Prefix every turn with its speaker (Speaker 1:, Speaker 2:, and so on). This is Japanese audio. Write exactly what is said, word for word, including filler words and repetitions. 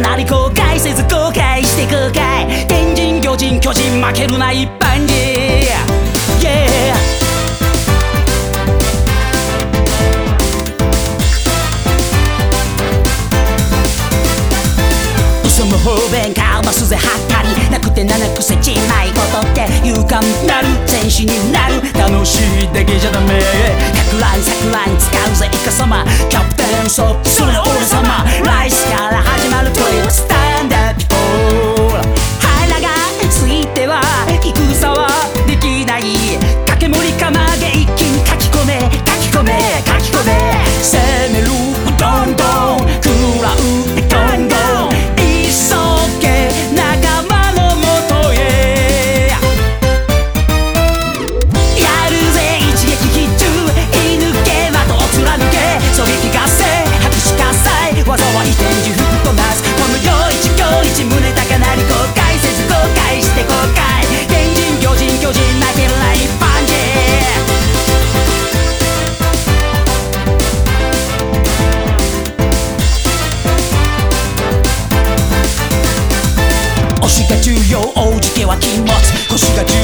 Speaker 1: なり後悔せず後悔して後悔天神魚人巨人負けるな一般人 Yeah嘘も方便顔のすぜはったりなくて七癖ちまいことって勇敢なる戦士になる楽しいだけじゃダメかく乱錯乱使うぜイカ様キャプテンソップそれ俺様ライスから始まるトリックスタンダーピポー腹がついては戦はできない掛け盛り釜で一気に書き込め書き込め書き込め攻めるどんどん食らうってどんどん急げ仲間のもとへやるぜ一撃必中射抜け的を貫け狙撃合戦拍手喝采技は一点十吹っ飛ばすこの世一今日一胸高鳴り後悔せず後悔して後悔天神魚人巨人負けるな一般人押しが重要大事家は禁物腰が重